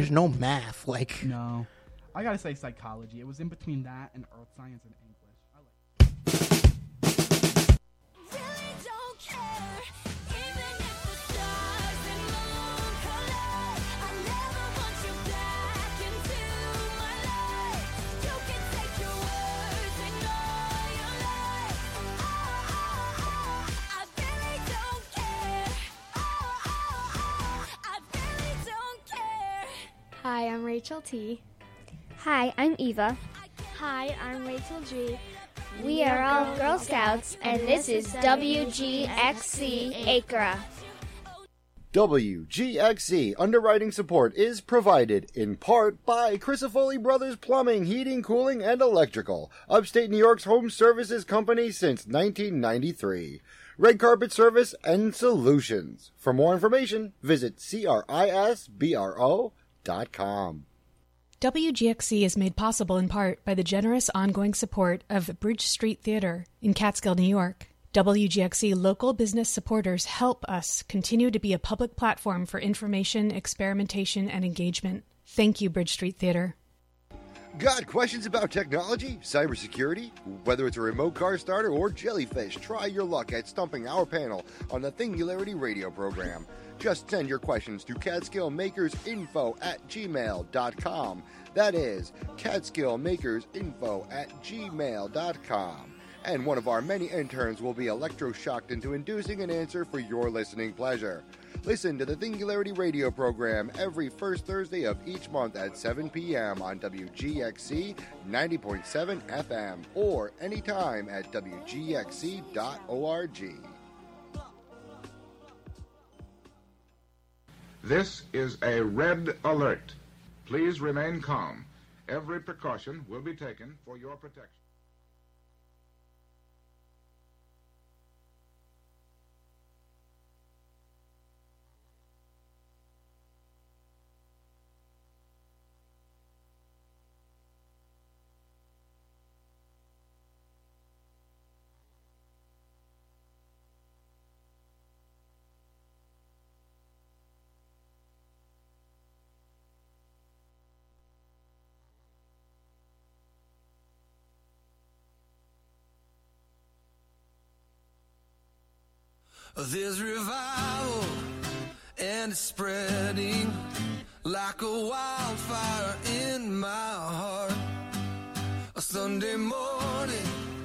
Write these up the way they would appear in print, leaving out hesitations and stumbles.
there's no math. Like, No. I gotta say psychology. It was in between that and earth science and English. I like Really don't care, even if the stars and moon collide. I never want you back into my life. You can take your words and all your lies. I really don't care. I really don't care. Hi, I'm Rachel T. Hi, I'm Eva. Hi, I'm Rachel G. We are all Girl Scouts, and this is WGXC Acra. WGXC underwriting support is provided in part by Crisafoli Brothers Plumbing, Heating, Cooling, and Electrical, upstate New York's home services company since 1993. Red Carpet Service and Solutions. For more information, visit CRISBRO.com. WGXC is made possible in part by the generous ongoing support of Bridge Street Theater in Catskill, New York. WGXC local business supporters help us continue to be a public platform for information, experimentation, and engagement. Thank you, Bridge Street Theater. Got questions about technology, cybersecurity? Whether it's a remote car starter or jellyfish, try your luck at stumping our panel on the Thingularity radio program. Just send your questions to catskillmakersinfo@gmail.com. That is catskillmakersinfo@gmail.com. And one of our many interns will be electroshocked into inducing an answer for your listening pleasure. Listen to the Thingularity radio program every first Thursday of each month at 7 p.m. on WGXC 90.7 FM or anytime at WGXC.org. This is a red alert. Please remain calm. Every precaution will be taken for your protection. There's revival and it's spreading like a wildfire in my heart. A Sunday morning,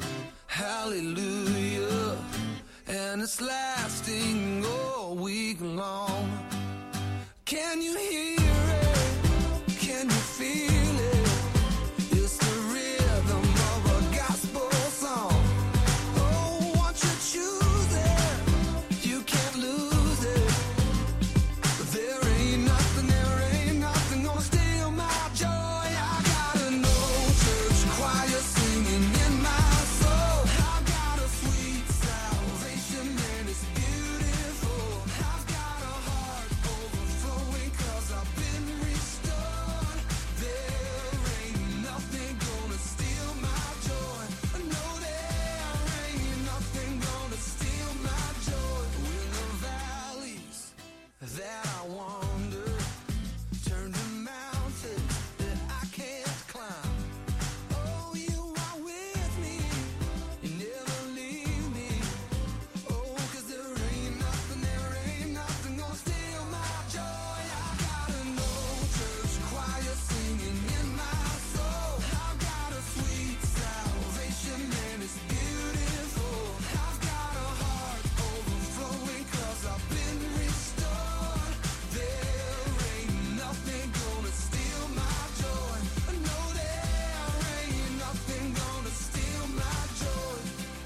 hallelujah, and it's lasting all week long. Can you hear it? Can you feel it? It's the rhythm of a gospel song. Oh, won't you choose it? You can't lose it. There ain't nothing gonna steal my joy. I got an old church choir singing in my soul. I've got a sweet salvation and it's beautiful. I've got a heart overflowing 'cause I've been restored. There ain't nothing gonna steal my joy. No, there ain't nothing gonna steal my joy. When the valleys that I wander turn to mountains that I can't climb. Oh, you are with me, you never leave me. Oh, 'cause there ain't nothing gonna steal my joy. I got an old church choir singing in my soul. I've got a sweet salvation and it's beautiful. I've got a heart overflowing 'cause I've been restored. There ain't nothing gonna steal my joy. No, there ain't nothing gonna steal my joy.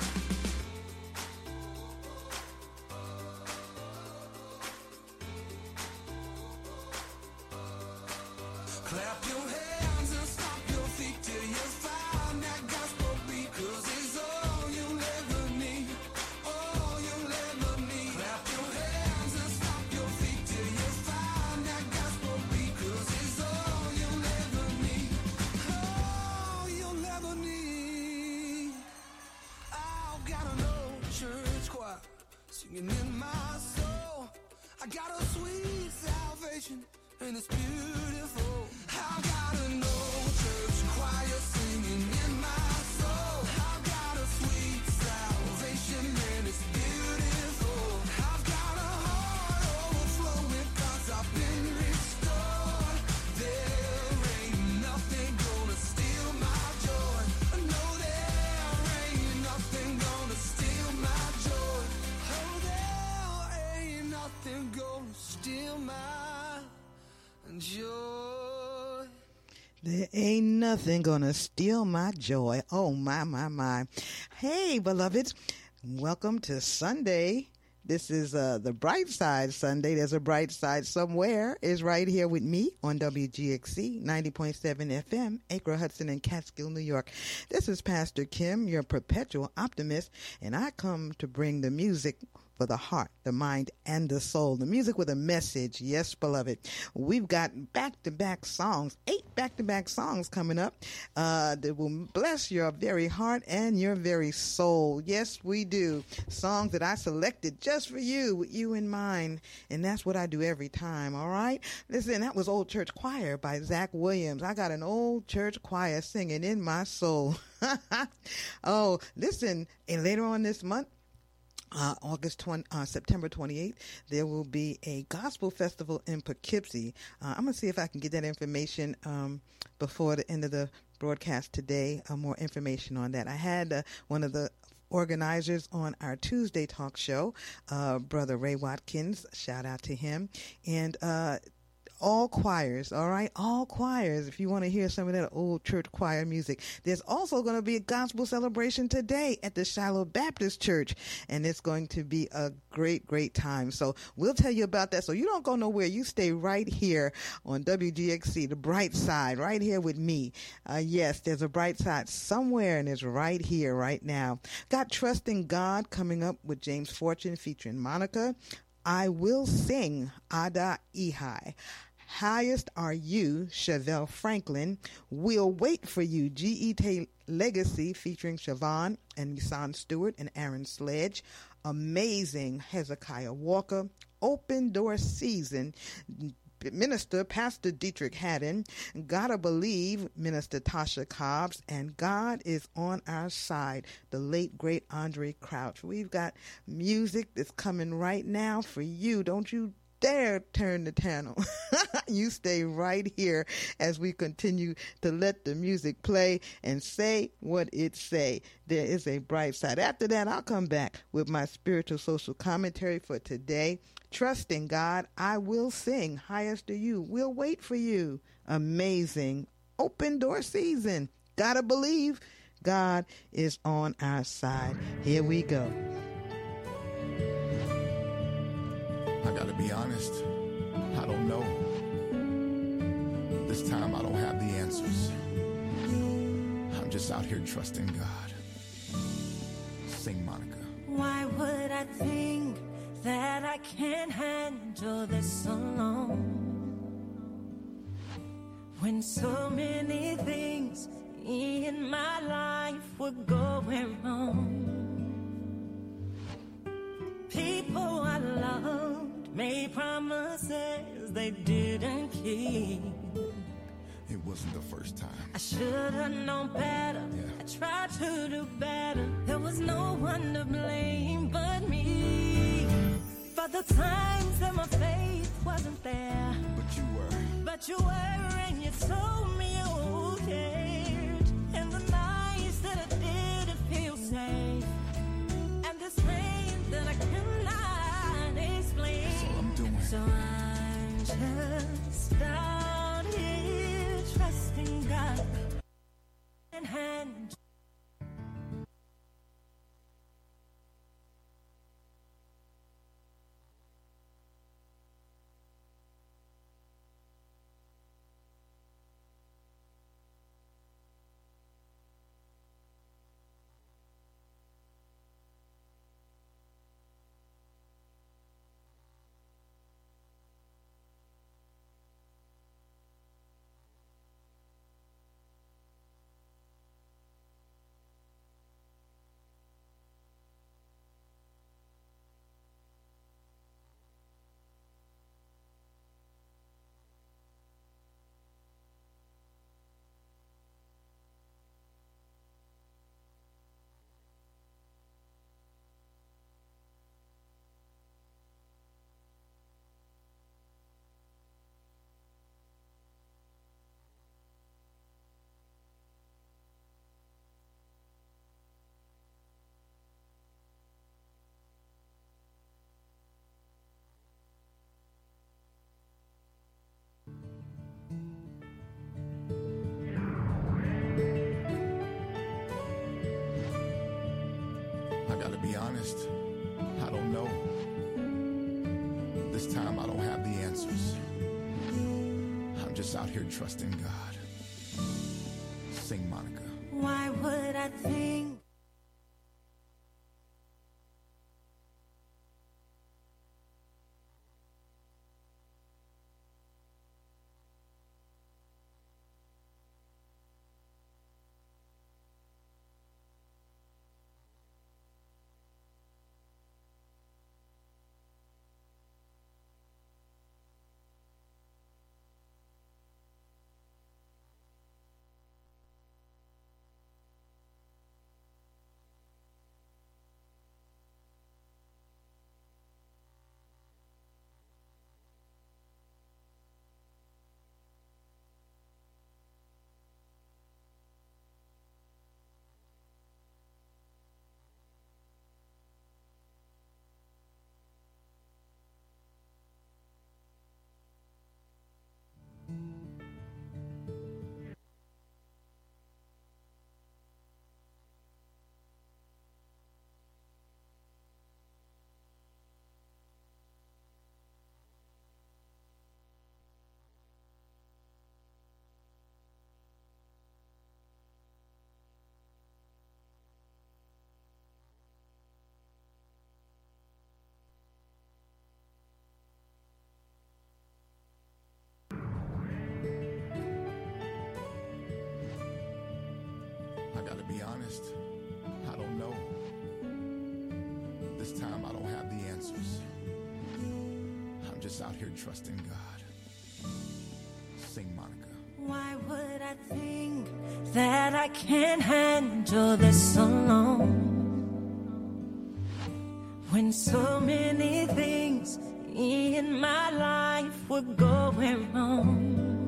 Clap your hands and stomp your feet till you find that gospel beat, 'cause it's all you'll ever need, all you'll ever need. Clap your hands and stomp your feet till you find that gospel beat, 'cause it's all you'll ever need, all you'll ever need. I've got an old church choir singing in my soul. I got a sweet salvation and it's beautiful. There ain't nothing gonna steal my joy. Oh, my, my, my. Hey, beloveds. Welcome to Sunday. This is the Bright Side Sunday. There's a bright side somewhere. Is right here with me on WGXC 90.7 FM, Acre, Hudson, and Catskill, New York. This is Pastor Kim, your perpetual optimist, and I come to bring the music for the heart, the mind, and the soul. The music with a message. Yes, beloved. We've got back-to-back songs, 8 back-to-back songs coming up that will bless your very heart and your very soul. Yes, we do. Songs that I selected just for you, with you in mind. And that's what I do every time, all right? Listen, that was Old Church Choir by Zach Williams. I got an old church choir singing in my soul. Oh, listen, and later on this month, September 28th, there will be a gospel festival in Poughkeepsie. I'm going to see if I can get that information before the end of the broadcast today, more information on that. I had one of the organizers on our Tuesday talk show, Brother Ray Watkins, shout out to him, and all choirs, all right? All choirs, if you want to hear some of that old church choir music. There's also going to be a gospel celebration today at the Shiloh Baptist Church, and it's going to be a great, great time. So we'll tell you about that. So you don't go nowhere. You stay right here on WGXC, the bright side, right here with me. Yes, there's a bright side somewhere, and it's right here, right now. Got Trusting God coming up with James Fortune featuring Monica. I Will Sing, Ada Ehai. Highest Are You, Chevelle Franklin. We'll Wait for You, G.E.T. Legacy featuring Siobhan and Nisan Stewart and Aaron Sledge. Amazing, Hezekiah Walker. Open Door Season, Minister Pastor Dietrich Haddon. Gotta Believe, Minister Tasha Cobbs. And God Is on Our Side, the late, great Andre Crouch. We've got music that's coming right now for you. Don't you dare turn the channel. You stay right here as we continue to let the music play and say what it say. There is a bright side. After that, I'll come back with my spiritual social commentary for today. Trusting God, I Will Sing. Highest Are You. We'll Wait for You. Amazing. Open Door Season. Gotta Believe God Is on Our Side. Here we go. I gotta be honest, I don't know. This time I don't have the answers. I'm just out here trusting God. Sing, Monica. Why would I think that I can't handle this alone? When so many things in my life were going wrong. People I loved made promises they didn't keep. It wasn't the first time. I should have known better. I tried to do better. There was no one to blame but me. For the times that my faith wasn't there. But you were. But you were, and you told me you cared. And the nights that I didn't feel safe. And this pain that I cannot explain. That's all I'm doing. So I'm just out here trusting God and hand. be honest, I don't know. This time I don't have the answers. I'm just out here trusting God. Sing, Monica. Why would I think? I gotta be honest, I don't know. This time I don't have the answers. I'm just out here trusting God. Sing, Monica. Why would I think that I can't handle this alone? When so many things in my life were going wrong.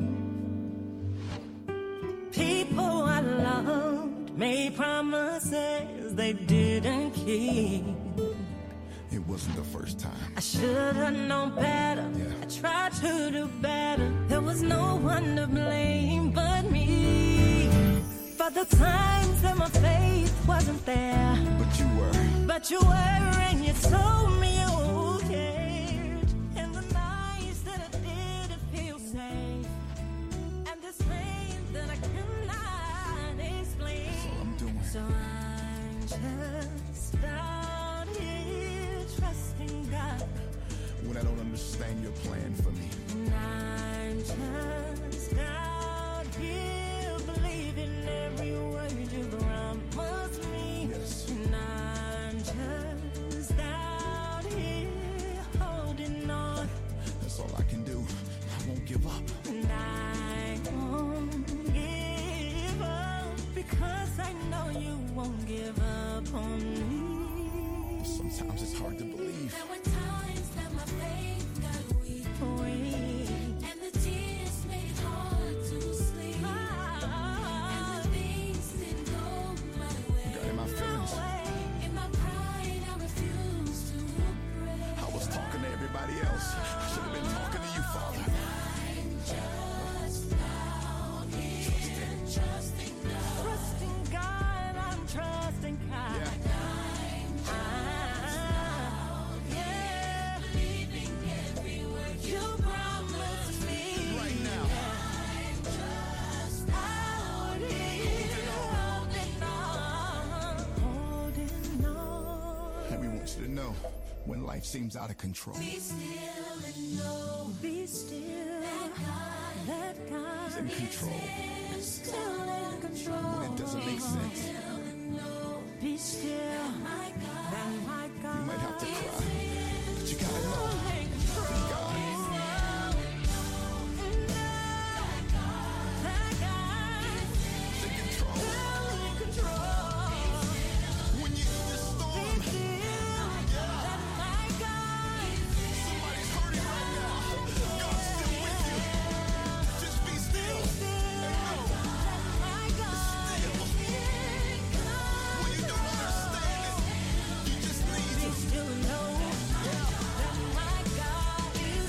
People I loved made promises they didn't keep. It wasn't the first time. I should have known better. I tried to do better. There was no one to blame but me. For the times that my faith wasn't there. But you were. But you were, and you told me you cared. And the nights that I didn't feel safe. And this pain that I cannot explain. That's all I'm doing. So I'm just out here trusting God. When I don't understand your plan for me. And I'm just out here believing every word you promised me. Yes. And I'm just out here holding on. That's all I can do. I won't give up. And I won't give up because I know you won't give up on me. Sometimes it's hard to believe. There were times that my faith got weak, and the tears made it hard to sleep. And the things didn't go my way. Got in my feelings. In my pride, I refused to pray. I was talking to everybody else. I should have been talking to you, Father. I'm just out here trusting God. Trusting God, I'm trusting God. Yeah. Believing every word you promised me. Right now. I'm just out here Holding on. And we want you to know when life seems out of control. Be still and know Be still. Let God He's in control. is still in control. When it doesn't make sense. Be still. That my God. You might have to cry. But you gotta know. God. He's in control. When you're in the storm. Somebody's hurting right now. God's still with you. Just be still. And know. When you don't understand it, you just need him. Still know that my God is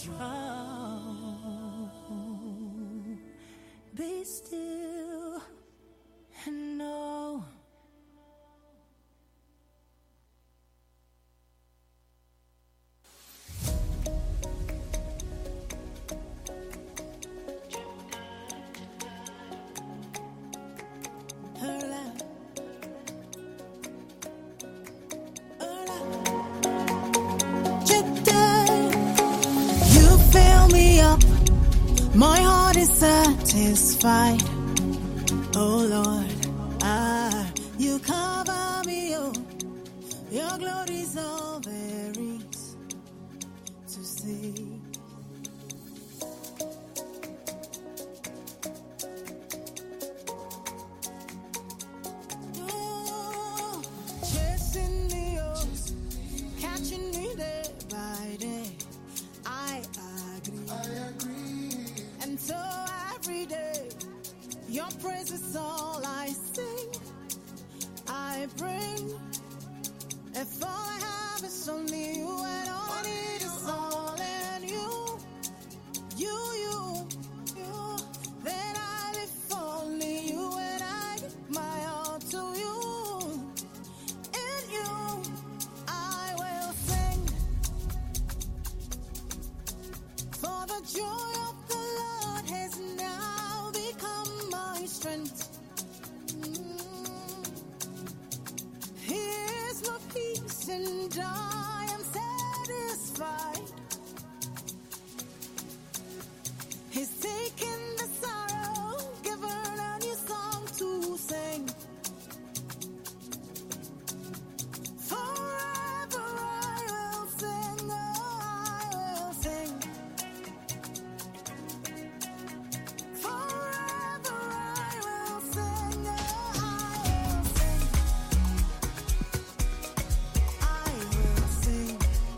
strong. Be still and know. You fill me up, my heart is satisfied. Oh Lord, you cover me, oh, your glory's all there is to see. Chasing me, oh, catching me day by day. I agree. And so every day, your praise is all I sing. I bring. If all I have is only you, and all I need is all in you. You. Then I live for only you, and I give my all to you. In you, I will sing. For the joy of the Lord has now become my strength. He is my peace and I am satisfied. He's taken the sorrow, given a new song to sing. Forever I will sing, oh, I will sing. Forever I will sing, oh, I will sing. I will sing.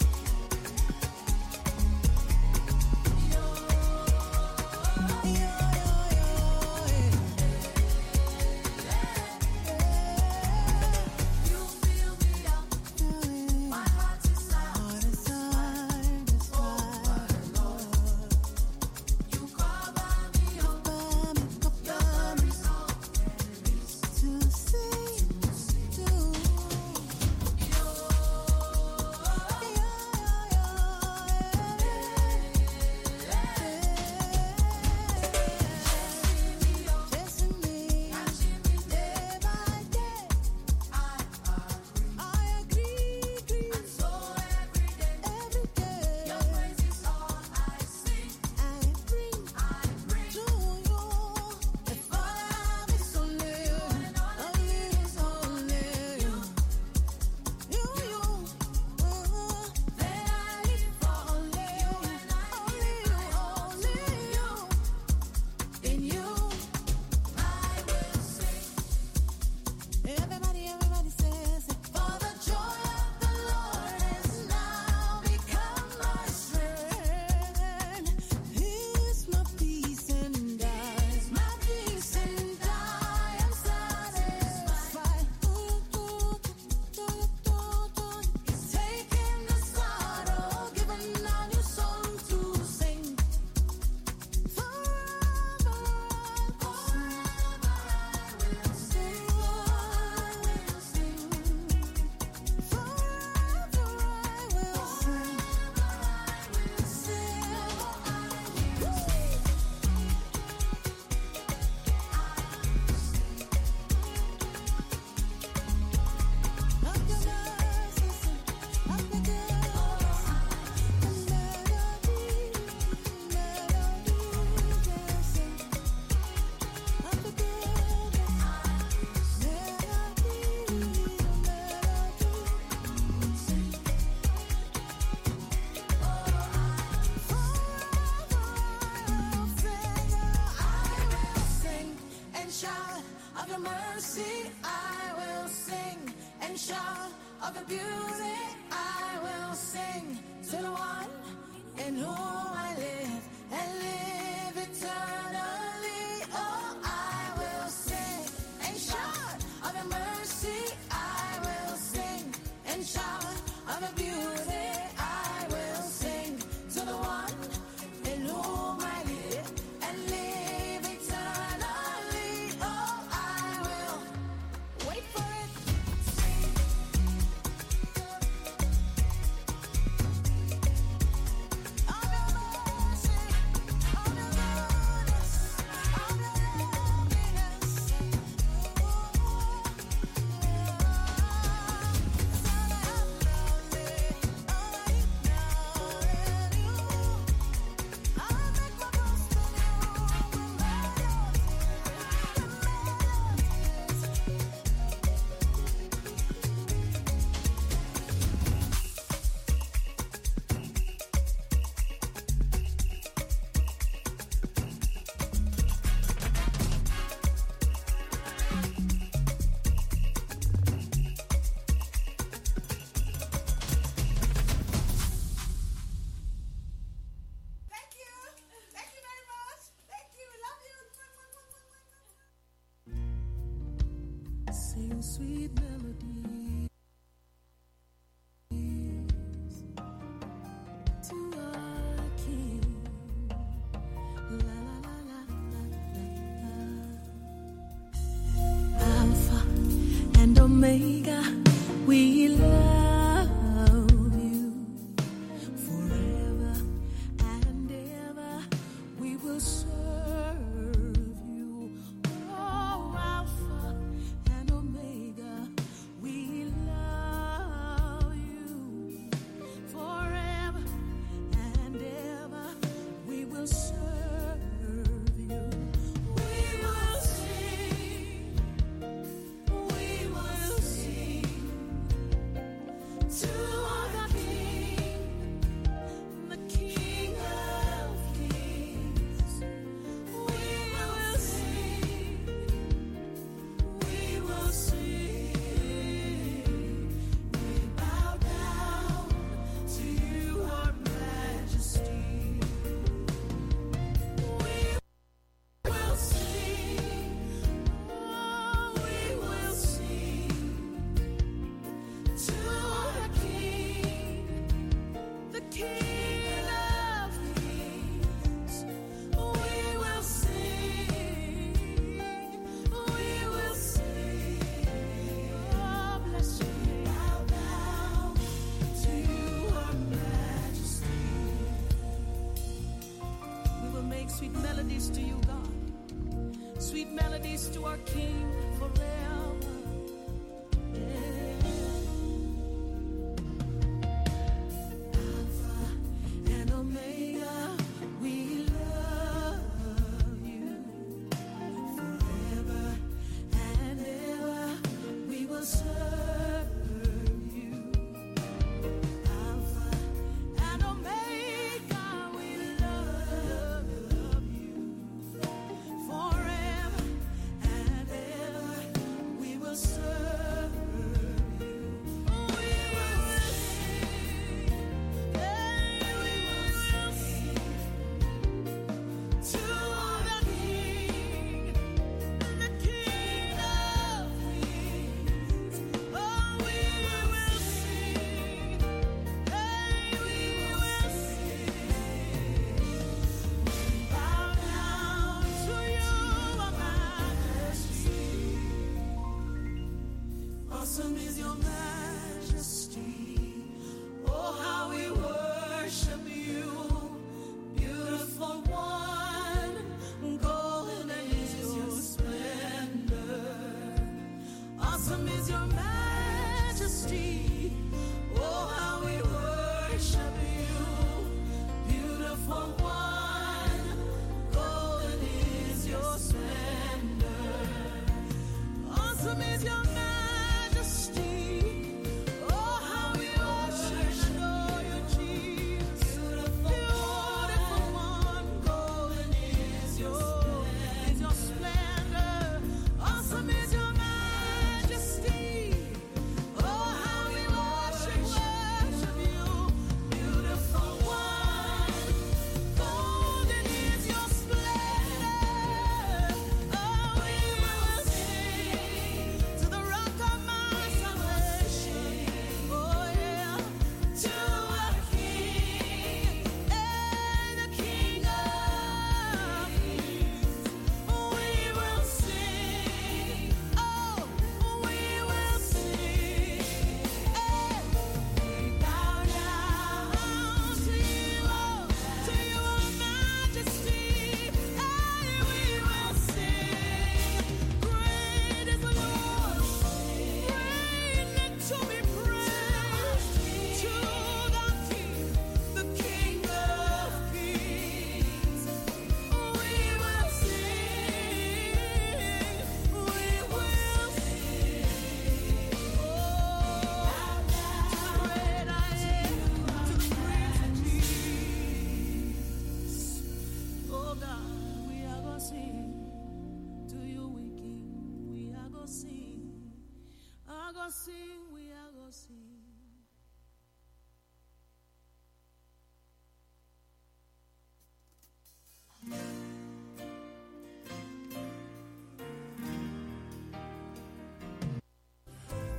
Everybody says, for the joy of the Lord has now become my strength. He's my peace and I am satisfied. He's taken the sorrow, given a new song to sing. Forever I will sing. Of your mercy, I will sing and shout of your beauty. I will sing to the one in whom I live and live eternally. Oh, I will sing and shout of your mercy. I will sing and shout of your beauty. I will sing to the one sing sweet melodies to our King. La la la la la la. Alpha and Omega, we love you. Forever and ever, we will serve you. Oh, Alpha and Omega, we love you. Forever and ever, we will serve you. We will sing, to our King, the King of Kings. We will sing, we will sing. We bow down to you, our Majesty. We will sing, oh, we will sing to our King, the King of Kings. We will sing, we will sing. Oh, bless you. Bow down to you, our Majesty. We will make sweet melodies to you, God. Sweet melodies to our King forever. Yeah. Alpha and Omega, we love you. Forever and ever, we will serve you. Alpha and Omega, we love you. Forever and ever,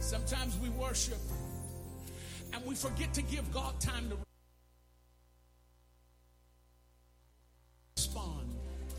Sometimes we worship and we forget to give God time to respond.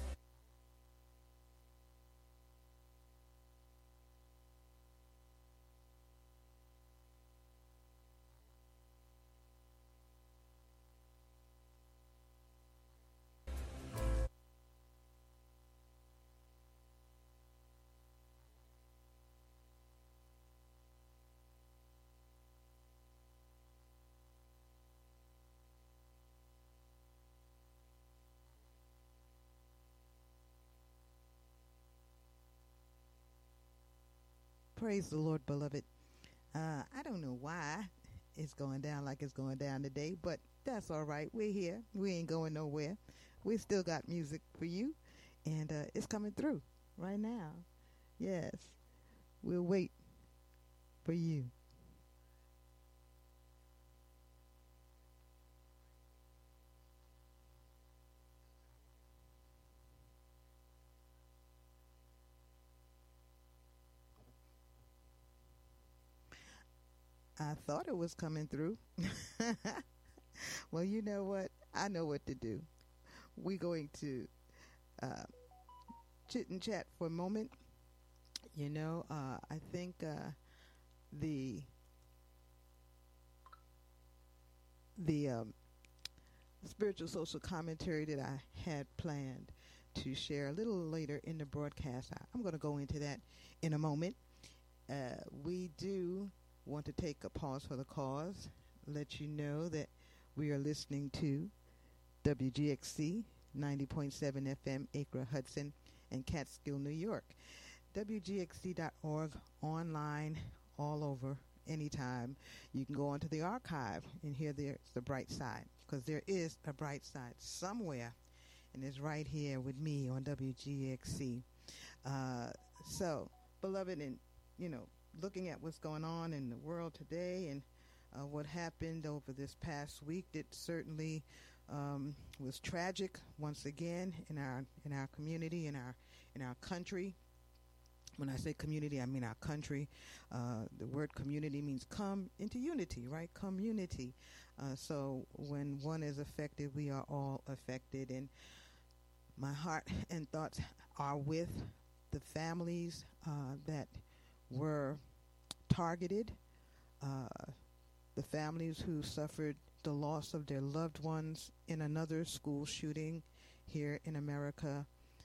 Praise the Lord, beloved. I don't know why it's going down like it's going down today, but that's all right. We're here. We ain't going nowhere. We still got music for you, and it's coming through right now. Yes, we'll wait for you. I thought it was coming through. Well, you know what? I know what to do. We're going to chit and chat for a moment. You know, I think the spiritual social commentary that I had planned to share a little later in the broadcast, I'm going to go into that in a moment. We do want to take a pause for the cause, let you know that we are listening to WGXC 90.7 FM, Acre, Hudson, and Catskill, New York. WGXC.org, online, all over, anytime. You can go onto the archive and hear there's the bright side, because there is a bright side somewhere, and it's right here with me on WGXC. So, beloved, and, you know, looking at what's going on in the world today and what happened over this past week, it certainly was tragic once again in our community, in our country. When I say community, I mean our country. The word community means come into unity, right? Community. So when one is affected, we are all affected. And my heart and thoughts are with the families that were targeted, the families who suffered the loss of their loved ones in another school shooting here in America,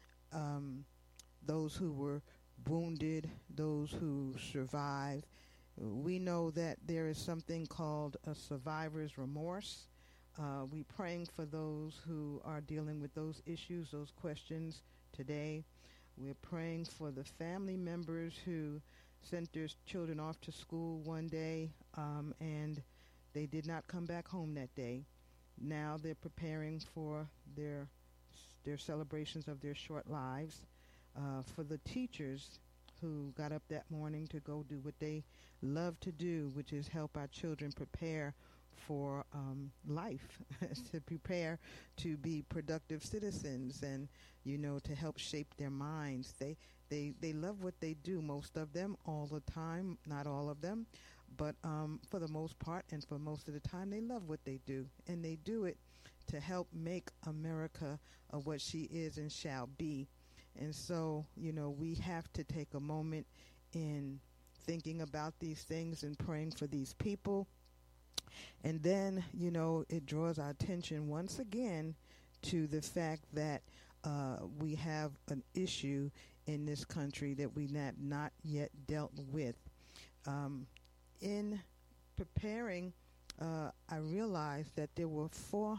those who were wounded, those who survived. We know that there is something called a survivor's remorse. We're praying for those who are dealing with those issues, those questions today. We're praying for the family members who sent their children off to school one day and they did not come back home that day. Now they're preparing for their celebrations of their short lives. For the teachers who got up that morning to go do what they love to do, which is help our children prepare for life, to prepare to be productive citizens, and, you know, to help shape their minds. They love what they do, most of them, all the time, not all of them, but for the most part and for most of the time, they love what they do, and they do it to help make America what she is and shall be. And so, you know, we have to take a moment in thinking about these things and praying for these people. And then, you know, it draws our attention once again to the fact that we have an issue in this country that we have not yet dealt with. In preparing, I realized that there were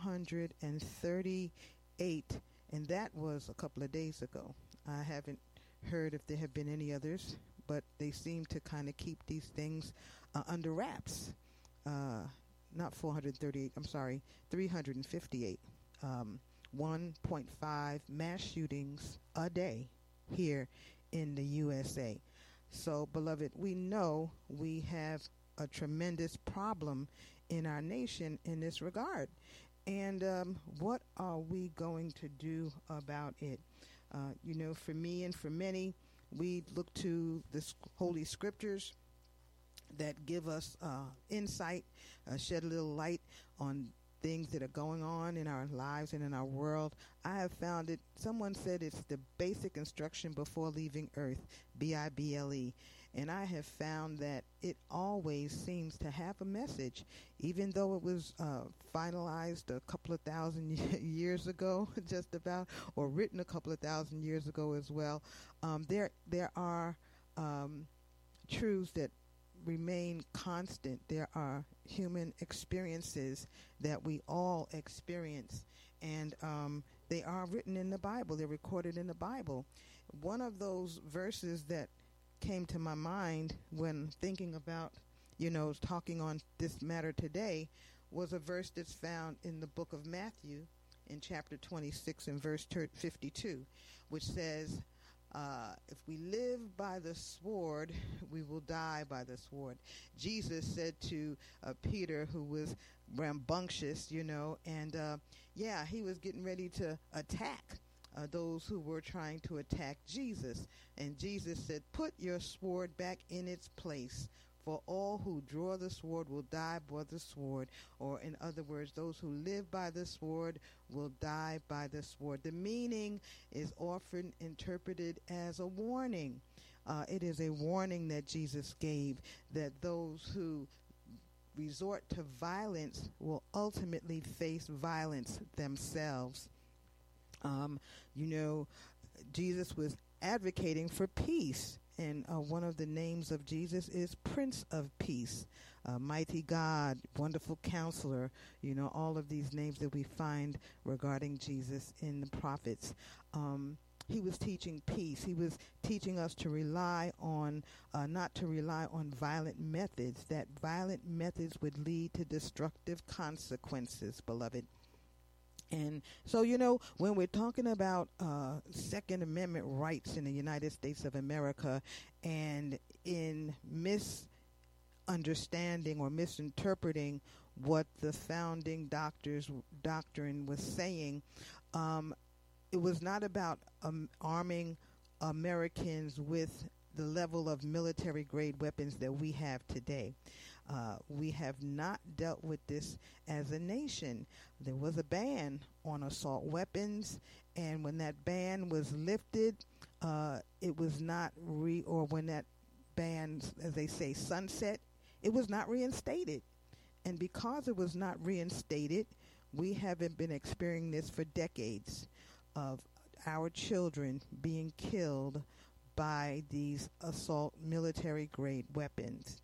438, and that was a couple of days ago. I haven't heard if there have been any others, but they seem to kind of keep these things under wraps. Not 438, I'm sorry, 358. 1.5 mass shootings a day here in the USA. So, beloved, we know we have a tremendous problem in our nation in this regard. And what are we going to do about it? You know, for me and for many, we look to the Holy Scriptures that give us insight, shed a little light on things that are going on in our lives and in our world. I have found it, someone said it's the basic instruction before leaving Earth, Bible. And I have found that it always seems to have a message, even though it was finalized a couple of thousand years ago, just about, or written a couple of thousand years ago as well. There are truths that remain constant. There are human experiences that we all experience, and they are written in the Bible. They're recorded in the Bible. One of those verses that came to my mind when thinking about, talking on this matter today was a verse that's found in the book of Matthew in chapter 26 and verse 52, which says, if we live by the sword, we will die by the sword. Jesus said to Peter, who was rambunctious, and he was getting ready to attack those who were trying to attack Jesus. And Jesus said, put your sword back in its place. For all who draw the sword will die by the sword. Or in other words, those who live by the sword will die by the sword. The meaning is often interpreted as a warning. It is a warning that Jesus gave, that those who resort to violence will ultimately face violence themselves. Jesus was advocating for peace. And one of the names of Jesus is Prince of Peace, Mighty God, Wonderful Counselor, all of these names that we find regarding Jesus in the prophets. He was teaching peace. He was teaching us to rely on, not to rely on violent methods, that violent methods would lead to destructive consequences, beloved. And so, when we're talking about Second Amendment rights in the United States of America, and in misunderstanding or misinterpreting what the founding doctrine was saying, it was not about arming Americans with the level of military-grade weapons that we have today. We have not dealt with this as a nation. There was a ban on assault weapons, and when that ban was lifted, it was not when that ban, as they say, sunset, it was not reinstated. And because it was not reinstated, we haven't been experiencing this for decades of our children being killed by these assault military-grade weapons.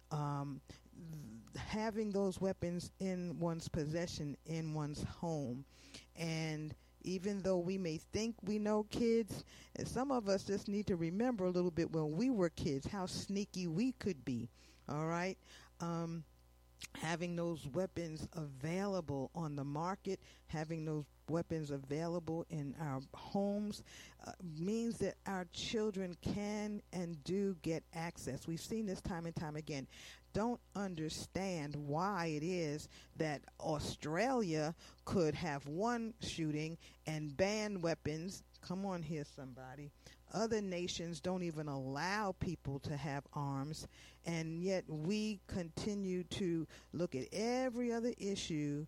Having those weapons in one's possession, in one's home. And even though we may think we know kids, some of us just need to remember a little bit when we were kids, how sneaky we could be. All right? Having those weapons available on the market, having those weapons available in our homes means that our children can and do get access. We've seen this time and time again. Don't understand why it is that Australia could have one shooting and ban weapons. Come on here, somebody. Other nations don't even allow people to have arms, and yet we continue to look at every other issue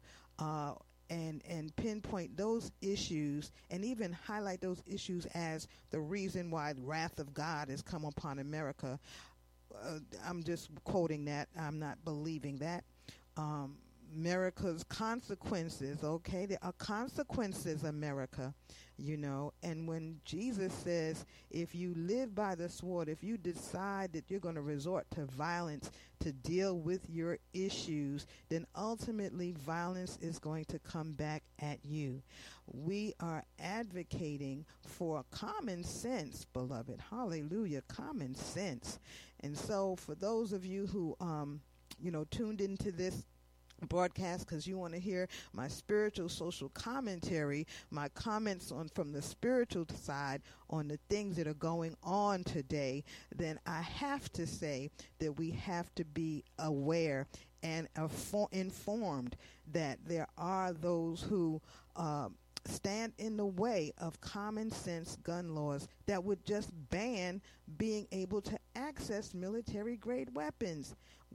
and pinpoint those issues and even highlight those issues as the reason why the wrath of God has come upon America. I'm just quoting that. I'm not believing that. America's consequences, okay? There are consequences, America, and when Jesus says, if you live by the sword, if you decide that you're going to resort to violence to deal with your issues, then ultimately violence is going to come back at you. We are advocating for common sense, beloved. Hallelujah, common sense. And so for those of you who, tuned into this broadcast because you want to hear my spiritual social commentary, my comments on from the spiritual side on the things that are going on today, then I have to say that we have to be aware and informed that there are those who stand in the way of common sense gun laws that would just ban being able to access military grade weapons.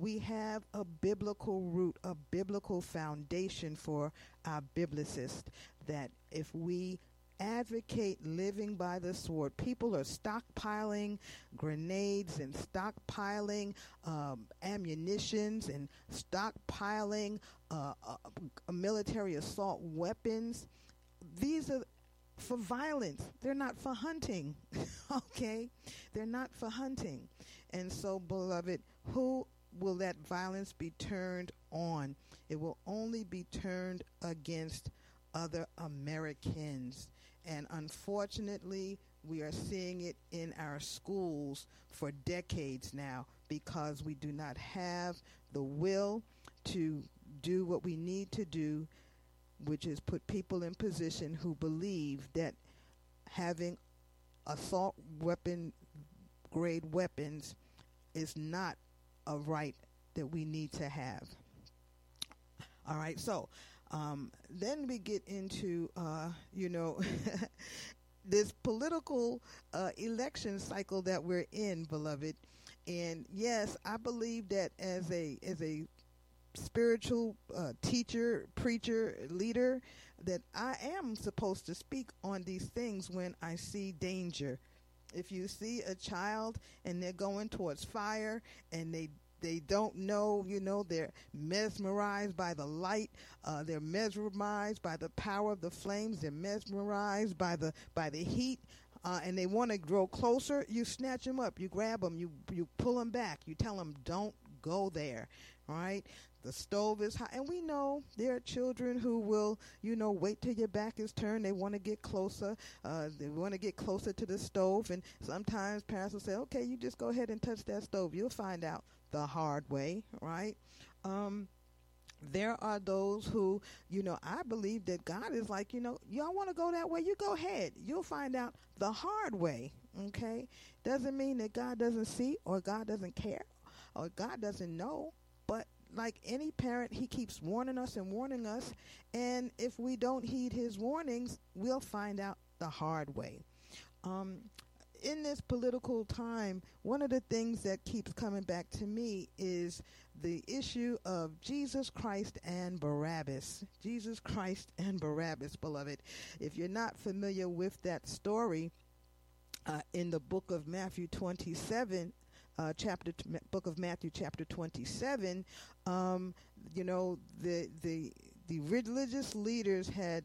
we have a biblical root, a biblical foundation for our biblicist, that if we advocate living by the sword, people are stockpiling grenades and stockpiling ammunitions and stockpiling military assault weapons. These are for violence. They're not for hunting. Okay? They're not for hunting. And so, beloved, who will that violence be turned on? It will only be turned against other Americans. And unfortunately, we are seeing it in our schools for decades now, because we do not have the will to do what we need to do, which is put people in position who believe that having assault weapon grade weapons is not a right that we need to have. All right, so then we get into, this political election cycle that we're in, beloved. And yes, I believe that as a spiritual teacher, preacher, leader, that I am supposed to speak on these things when I see danger. If you see a child and they're going towards fire and they don't know, they're mesmerized by the light, they're mesmerized by the power of the flames, they're mesmerized by the heat, and they want to grow closer, you snatch them up, you grab them, you pull them back, you tell them don't go there, right? The stove is hot, and we know there are children who will, wait till your back is turned. They want to get closer. They want to get closer to the stove, and sometimes parents will say, okay, you just go ahead and touch that stove. You'll find out the hard way, right? There are those who, I believe that God is like, y'all want to go that way? You go ahead. You'll find out the hard way, okay? Doesn't mean that God doesn't see or God doesn't care or God doesn't know, but like any parent, he keeps warning us, and if we don't heed his warnings, we'll find out the hard way. In this political time, one of the things that keeps coming back to me is the issue of Jesus Christ and Barabbas. Jesus Christ and Barabbas, beloved. If you're not familiar with that story, in the book of Matthew 27, book of Matthew chapter 27, the religious leaders had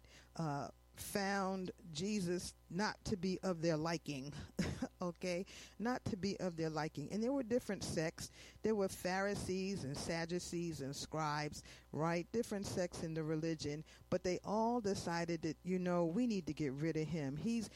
found Jesus not to be of their liking, okay? Not to be of their liking. And there were different sects. There were Pharisees and Sadducees and scribes, right? Different sects in the religion. But they all decided that, we need to get rid of him. He's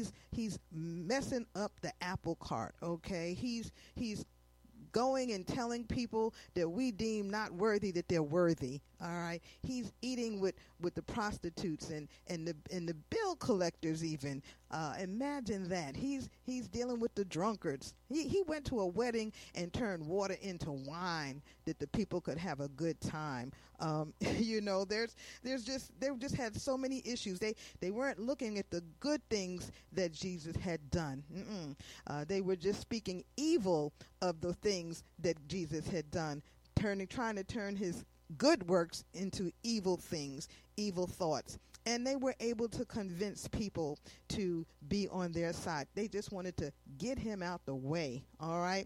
messing up the apple cart, okay? He's going and telling people that we deem not worthy that they're worthy. All right, he's eating with the prostitutes and the bill collectors even. Imagine that. He's dealing with the drunkards. He went to a wedding and turned water into wine that the people could have a good time. They just had so many issues. They weren't looking at the good things that Jesus had done. They were just speaking evil of the things that Jesus had done, trying to turn his good works into evil things, evil thoughts. And they were able to convince people to be on their side. They just wanted to get him out the way, all right?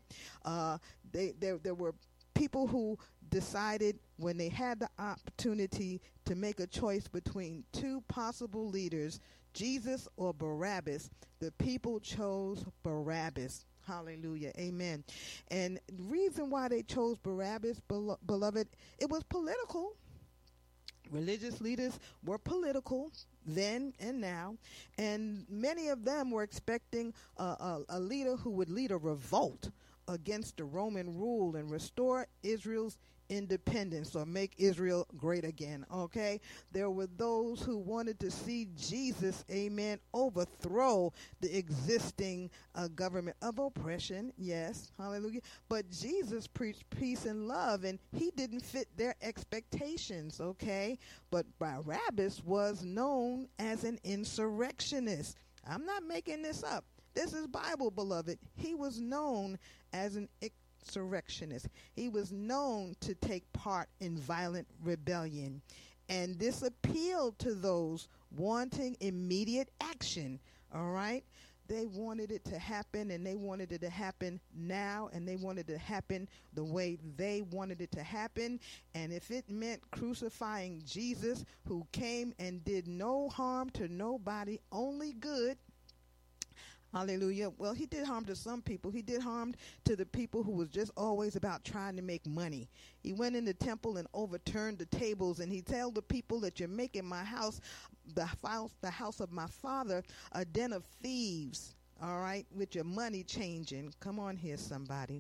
There were people who decided when they had the opportunity to make a choice between two possible leaders, Jesus or Barabbas, the people chose Barabbas. Hallelujah. Amen. And the reason why they chose Barabbas, beloved, it was political. Religious leaders were political then and now, and many of them were expecting a leader who would lead a revolt against the Roman rule and restore Israel's independence or make Israel great again. Okay, there were those who wanted to see Jesus, amen, overthrow the existing government of oppression. Yes, hallelujah. But Jesus preached peace and love, and he didn't fit their expectations. Okay, but Barabbas was known as an insurrectionist. I'm not making this up. This is Bible, beloved. He was known as an insurrectionist. He was known to take part in violent rebellion. And this appealed to those wanting immediate action. All right? They wanted it to happen, and they wanted it to happen now, and they wanted it to happen the way they wanted it to happen. And if it meant crucifying Jesus, who came and did no harm to nobody, only good. Hallelujah. Well, he did harm to some people. He did harm to the people who was just always about trying to make money. He went in the temple and overturned the tables, and he told the people that you're making my house, the house of my father, a den of thieves. All right, with your money changing. Come on here, somebody.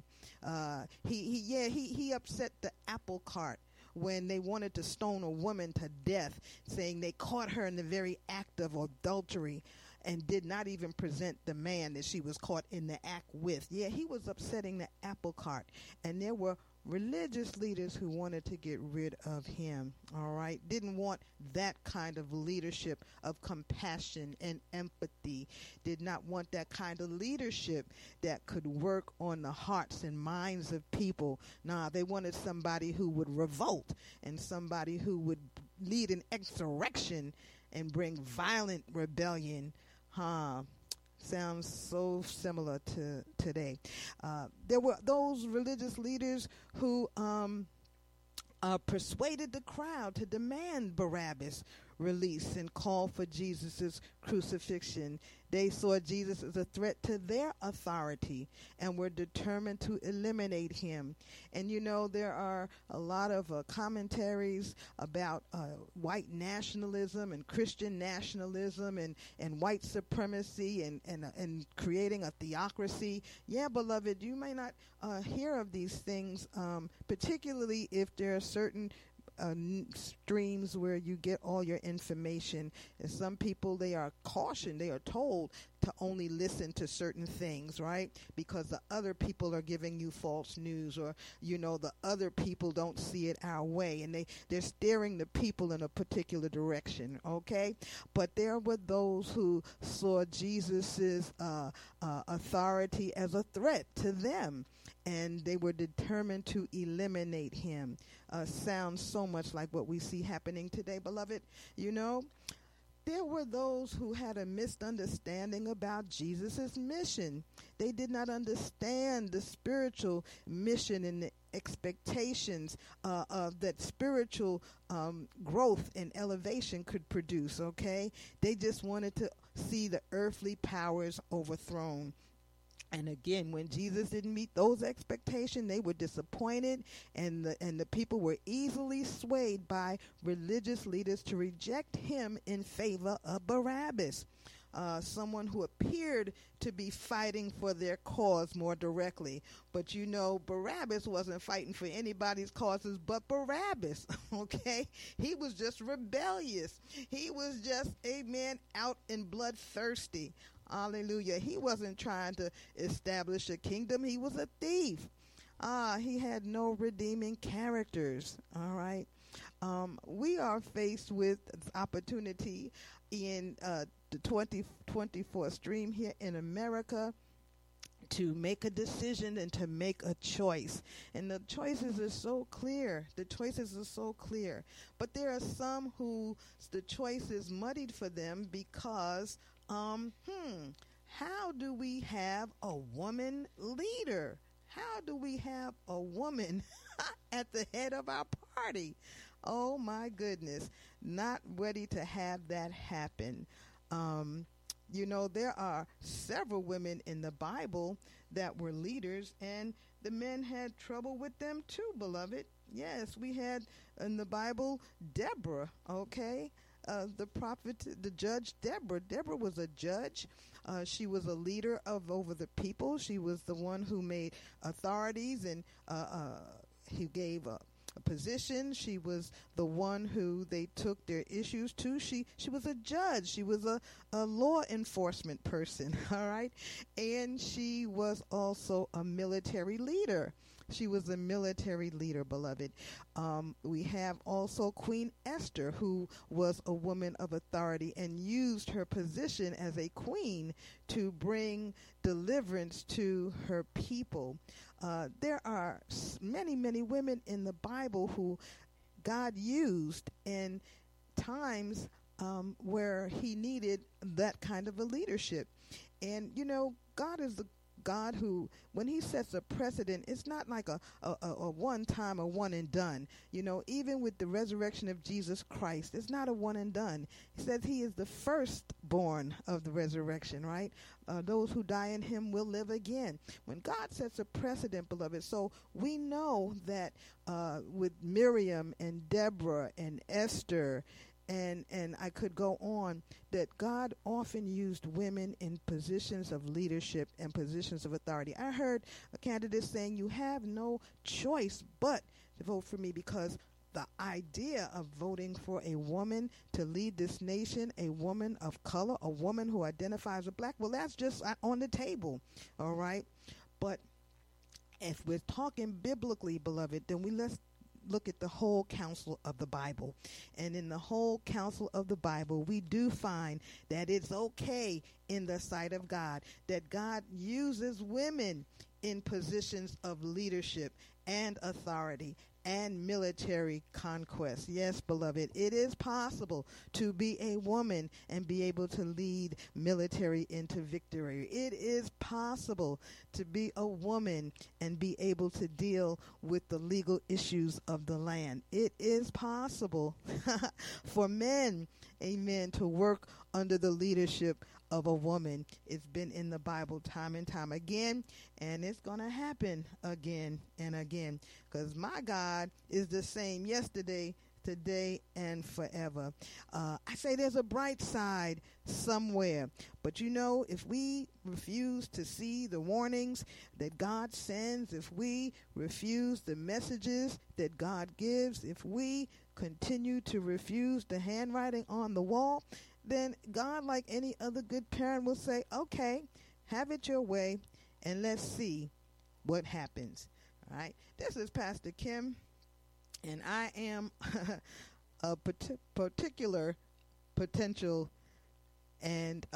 He upset the apple cart when they wanted to stone a woman to death, saying they caught her in the very act of adultery and did not even present the man that she was caught in the act with. Yeah, he was upsetting the apple cart. And there were religious leaders who wanted to get rid of him, all right? Didn't want that kind of leadership of compassion and empathy. Did not want that kind of leadership that could work on the hearts and minds of people. Nah, they wanted somebody who would revolt and somebody who would lead an insurrection and bring violent rebellion. Sounds so similar to today. There were those religious leaders who persuaded the crowd to demand Barabbas release and call for Jesus' crucifixion. They saw Jesus as a threat to their authority and were determined to eliminate him. And you know, there are a lot of commentaries about white nationalism and Christian nationalism and white supremacy and creating a theocracy. Yeah, beloved, you may not hear of these things, particularly if there are certain streams where you get all your information. And some people, they are cautioned, they are told to only listen to certain things, right? Because the other people are giving you false news, or, you know, the other people don't see it our way, and they're steering the people in a particular direction, okay? But there were those who saw Jesus's authority as a threat to them, and they were determined to eliminate him. Sounds so much like what we see happening today, beloved. You know, there were those who had a misunderstanding about Jesus' mission. They did not understand the spiritual mission and the expectations of that spiritual growth and elevation could produce, okay? They just wanted to see the earthly powers overthrown. And again, when Jesus didn't meet those expectations, they were disappointed, and the people were easily swayed by religious leaders to reject him in favor of Barabbas, someone who appeared to be fighting for their cause more directly. But you know, Barabbas wasn't fighting for anybody's causes but Barabbas, okay? He was just rebellious. He was just, amen, out and bloodthirsty. Hallelujah. He wasn't trying to establish a kingdom. He was a thief. He had no redeeming characters. All right. We are faced with opportunity in the 2024 stream here in America to make a decision and to make a choice. And the choices are so clear. The choices are so clear. But there are some who the choice is muddied for them because how do we have a woman leader? How do we have a woman at the head of our party? Oh my goodness, not ready to have that happen. You know, there are several women in the Bible that were leaders, and the men had trouble with them too, beloved. Yes, we had in the Bible Deborah, okay? The prophet, the judge Deborah. Deborah was a judge. She was a leader over the people. She was the one who made authorities, and he gave a position. She was the one who they took their issues to. She was a judge. She was a law enforcement person, all right? And she was also a military leader. She was a military leader, beloved. We have also Queen Esther, who was a woman of authority and used her position as a queen to bring deliverance to her people. There are many, many women in the Bible who God used in times where he needed that kind of a leadership. And, you know, God is the God who, when he sets a precedent, it's not like a one time, a one and done. You know, even with the resurrection of Jesus Christ, it's not a one and done. He says he is the firstborn of the resurrection, right? Those who die in him will live again. When God sets a precedent, beloved, so we know that with Miriam and Deborah and Esther, and I could go on, that God often used women in positions of leadership and positions of authority. I heard a candidate saying, you have no choice but to vote for me, because the idea of voting for a woman to lead this nation, a woman of color, a woman who identifies as black, well, that's just on the table, all right? But if we're talking biblically, beloved, then let's look at the whole counsel of the Bible. And in the whole counsel of the Bible, we do find that it's okay in the sight of God that God uses women in positions of leadership and authority and military conquest. Yes, beloved, it is possible to be a woman and be able to lead military into victory. It is possible to be a woman and be able to deal with the legal issues of the land. It is possible for men, amen, to work under the leadership of a woman. It's been in the Bible time and time again, and it's going to happen again and again, because my God is the same yesterday, today, and forever. I say there's a bright side somewhere, but you know, if we refuse to see the warnings that God sends, if we refuse the messages that God gives, if we continue to refuse the handwriting on the wall, then God, like any other good parent, will say, okay, have it your way, and let's see what happens. All right. This is Pastor Kim, and I am a particular potential and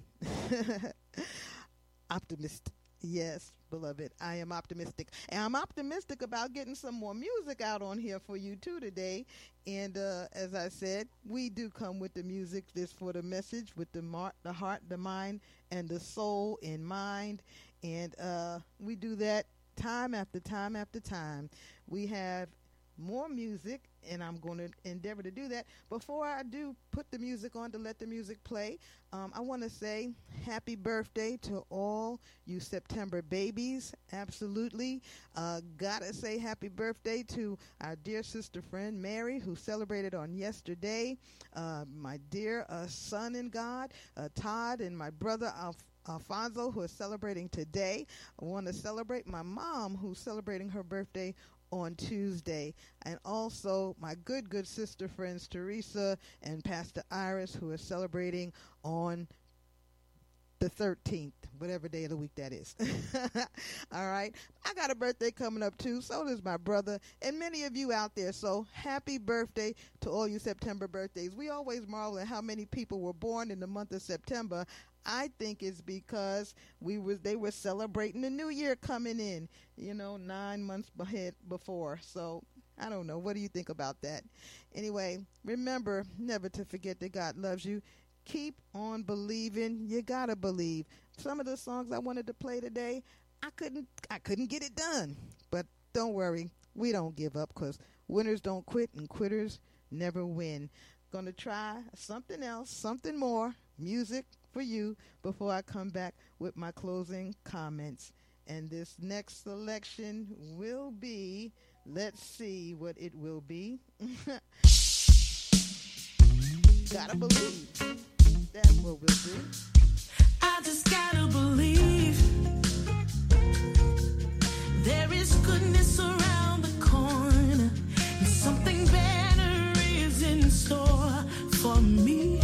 optimist. Yes, beloved, I am optimistic. And I'm optimistic about getting some more music out on here for you, too, today. And as I said, we do come with the music this for the message, with the heart, the mind, and the soul in mind. And we do that time after time after time. We have more music, and I'm going to endeavor to do that. Before I do put the music on to let the music play, I want to say happy birthday to all you September babies. Absolutely. Gotta say happy birthday to our dear sister friend Mary, who celebrated on yesterday. My dear son in God, Todd, and my brother Alfonso, who are celebrating today. I want to celebrate my mom, who's celebrating her birthday on Tuesday, and also my good sister friends Teresa and Pastor Iris, who are celebrating on the 13th, whatever day of the week that is. All right. I got a birthday coming up too. So does my brother and many of you out there. So happy birthday to all you September birthdays. We always marvel at how many people were born in the month of September. I think it's because they were celebrating the new year coming in, 9 months ahead before. So I don't know. What do you think about that? Anyway, remember never to forget that God loves you. Keep on believing. You gotta believe. Some of the songs I wanted to play today, I couldn't get it done. But don't worry, we don't give up, because winners don't quit and quitters never win. Gonna try something else, something more, music for you before I come back with my closing comments. And this next selection will be, let's see what it will be. Gotta believe. That's what we'll do. I just gotta believe there is goodness around the corner, and something better is in store for me.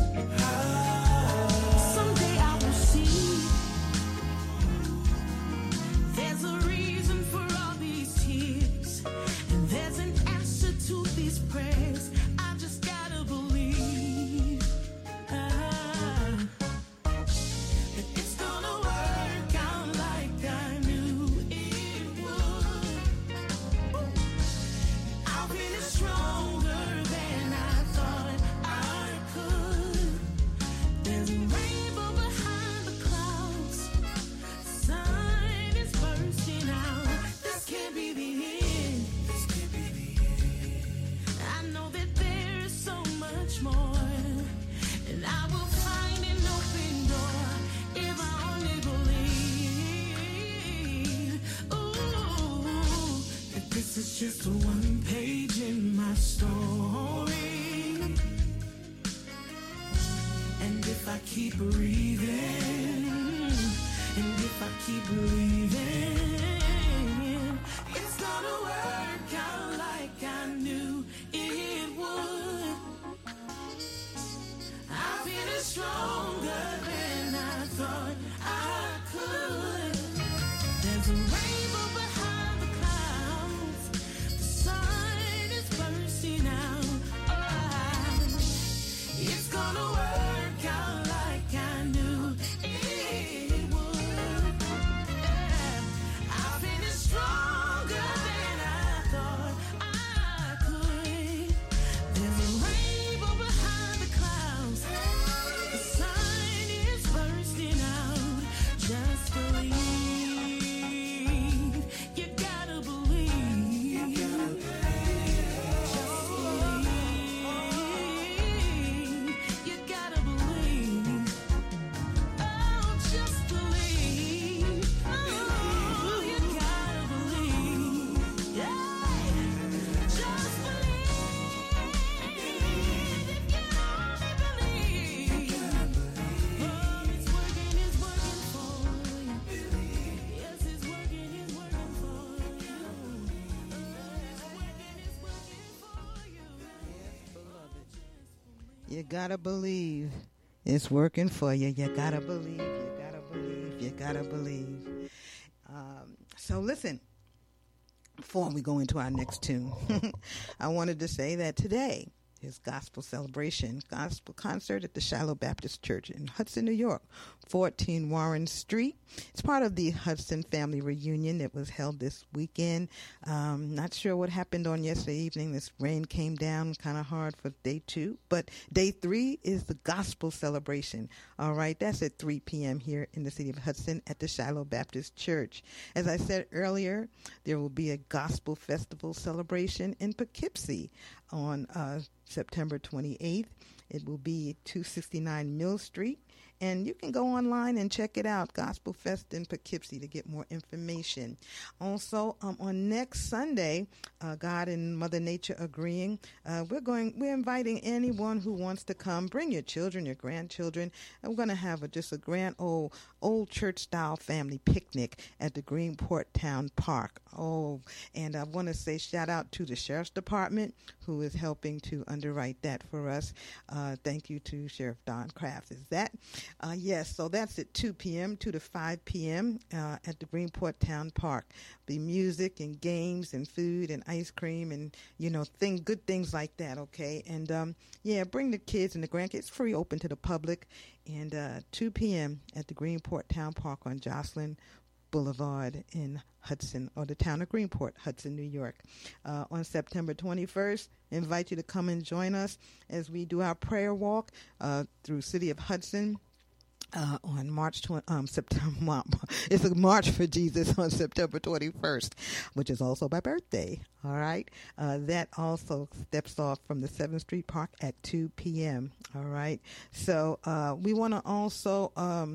Someday I will see there's a reason for all the keep breathing, and if I keep believing, it's gonna work out like I knew it would. I feel stronger than I thought I could. There's a rainbow behind the clouds. The sun is bursting out. It's gonna work out like I knew it would. Yeah. I feel stronger than I thought I could. There's a rainbow behind the clouds. The sun is bursting out. Just believe. You gotta believe. Just believe. You gotta believe. Oh, just believe. Oh, you gotta believe. Yeah. Just believe. If you only believe. Oh, it's working for you. Yes, it's working for you. You gotta believe it's working for you. You gotta believe. You gotta believe. You gotta believe. So listen, before we go into our next tune, I wanted to say that today is gospel celebration, gospel concert at the Shiloh Baptist Church in Hudson, New York, 14 Warren Street. It's part of the Hudson Family Reunion that was held this weekend. Not sure what happened on yesterday evening. This rain came down kind of hard for day 2, but day 3 is the gospel celebration. All right, that's at 3 p.m. here in the city of Hudson at the Shiloh Baptist Church. As I said earlier, there will be a gospel festival celebration in Poughkeepsie on September 28th. It will be 269 Mill Street. And you can go online and check it out, Gospel Fest in Poughkeepsie, to get more information. Also, on next Sunday, God and Mother Nature agreeing, we're inviting anyone who wants to come. Bring your children, your grandchildren. And we're going to have just a grand old church-style family picnic at the Greenport Town Park. Oh, and I want to say shout out to the Sheriff's Department who is helping to underwrite that for us. Thank you to Sheriff Don Kraft. Is that? Yes, so that's at 2 p.m., 2 to 5 p.m. At the Greenport Town Park. Be music and games and food and ice cream and, good things like that, okay? And, bring the kids and the grandkids. It's free, open to the public. And 2 p.m. at the Greenport Town Park on Jocelyn Boulevard in Hudson, or the town of Greenport, Hudson, New York. On September 21st, invite you to come and join us as we do our prayer walk through City of Hudson. On September, it's a March for Jesus on September 21st, which is also my birthday. All right. That also steps off from the 7th Street Park at 2 p.m. All right. So we want to also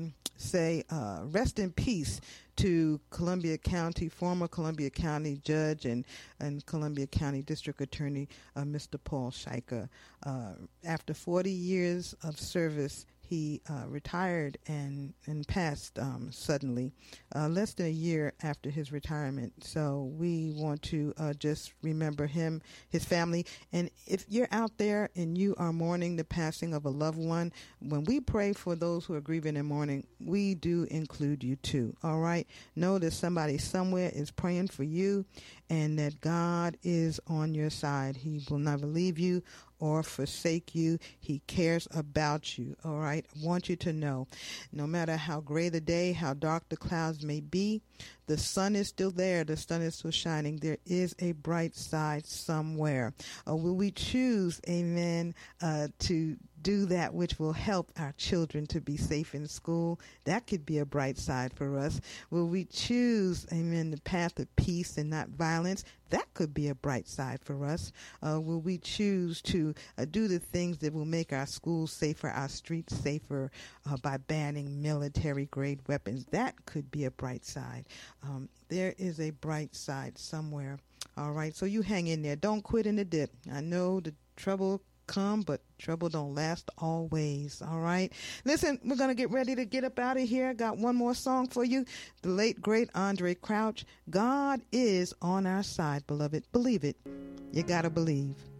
say rest in peace to Columbia County, former Columbia County Judge and Columbia County District Attorney, Mr. Paul Scheiker. After 40 years of service, he retired and passed suddenly, less than a year after his retirement. So we want to just remember him, his family. And if you're out there and you are mourning the passing of a loved one, when we pray for those who are grieving and mourning, we do include you too, all right? Know that somebody somewhere is praying for you and that God is on your side. He will never leave you or forsake you. He cares about you, all right? I want you to know, no matter how gray the day, how dark the clouds may be, the sun is still there. The sun is still shining. There is a bright side somewhere. Will we choose, amen, to do that which will help our children to be safe in school? That could be a bright side for us. Will we choose, amen, the path of peace and not violence? That could be a bright side for us. Will we choose to do the things that will make our schools safer, our streets safer, by banning military-grade weapons? That could be a bright side. There is a bright side somewhere. All right, so you hang in there. Don't quit in the dip. I know the trouble come, but trouble don't last always. All right. Listen, we're going to get ready to get up out of here. I got one more song for you. The late, great Andre Crouch. God is on our side, beloved. Believe it. You got to believe.